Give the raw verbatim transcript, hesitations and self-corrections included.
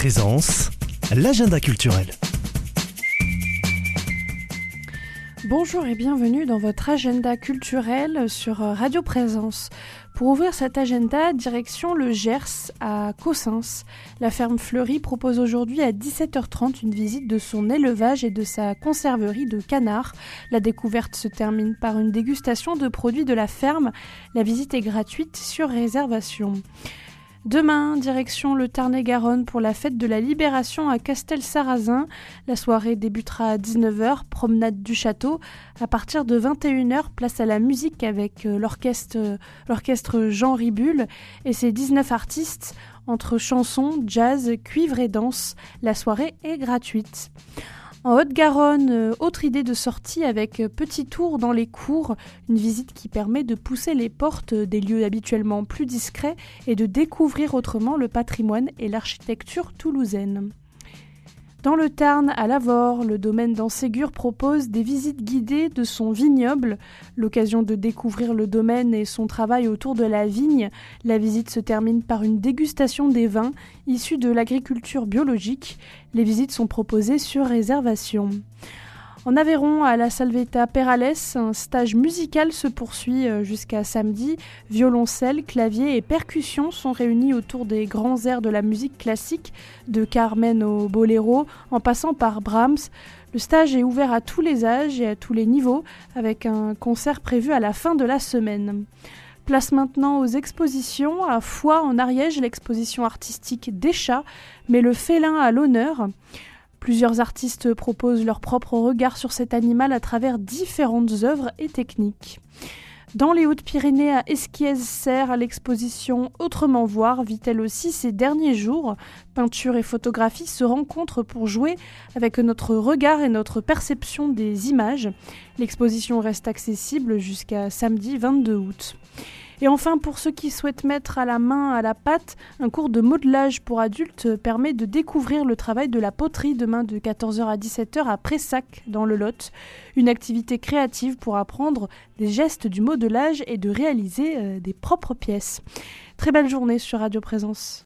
Présence, l'agenda culturel. Bonjour et bienvenue dans votre agenda culturel sur Radio Présence. Pour ouvrir cet agenda, direction le Gers à Cossens. La ferme Fleury propose aujourd'hui à dix-sept heures trente une visite de son élevage et de sa conserverie de canards. La découverte se termine par une dégustation de produits de la ferme. La visite est gratuite sur réservation. Demain, direction le Tarn-et-Garonne pour la fête de la Libération à Castelsarrasin. La soirée débutera à dix-neuf heures, promenade du château. À partir de vingt et une heures, place à la musique avec l'orchestre, l'orchestre Jean Ribule et ses dix-neuf artistes entre chansons, jazz, cuivre et danse. La soirée est gratuite. En Haute-Garonne, autre idée de sortie avec Petit Tour dans les cours, une visite qui permet de pousser les portes des lieux habituellement plus discrets et de découvrir autrement le patrimoine et l'architecture toulousaine. Dans le Tarn, à Lavore, le domaine d'Anségur propose des visites guidées de son vignoble, l'occasion de découvrir le domaine et son travail autour de la vigne. La visite se termine par une dégustation des vins issus de l'agriculture biologique. Les visites sont proposées sur réservation. En Aveyron, à la Salvetta Perales, un stage musical se poursuit jusqu'à samedi. Violoncelle, clavier et percussions sont réunis autour des grands airs de la musique classique, de Carmen au boléro, en passant par Brahms. Le stage est ouvert à tous les âges et à tous les niveaux, avec un concert prévu à la fin de la semaine. Place maintenant aux expositions. À Foix, en Ariège, l'exposition artistique des chats met le félin à l'honneur. Plusieurs artistes proposent leur propre regard sur cet animal à travers différentes œuvres et techniques. Dans les Hautes-Pyrénées, à Esquies-Serres, l'exposition Autrement voir vit elle aussi ses derniers jours. Peinture et photographie se rencontrent pour jouer avec notre regard et notre perception des images. L'exposition reste accessible jusqu'à samedi vingt-deux août. Et enfin, pour ceux qui souhaitent mettre à la main à la pâte, un cours de modelage pour adultes permet de découvrir le travail de la poterie demain de quatorze heures à dix-sept heures à Pressac, dans le Lot. Une activité créative pour apprendre des gestes du modelage et de réaliser euh, des propres pièces. Très belle journée sur Radio Présence.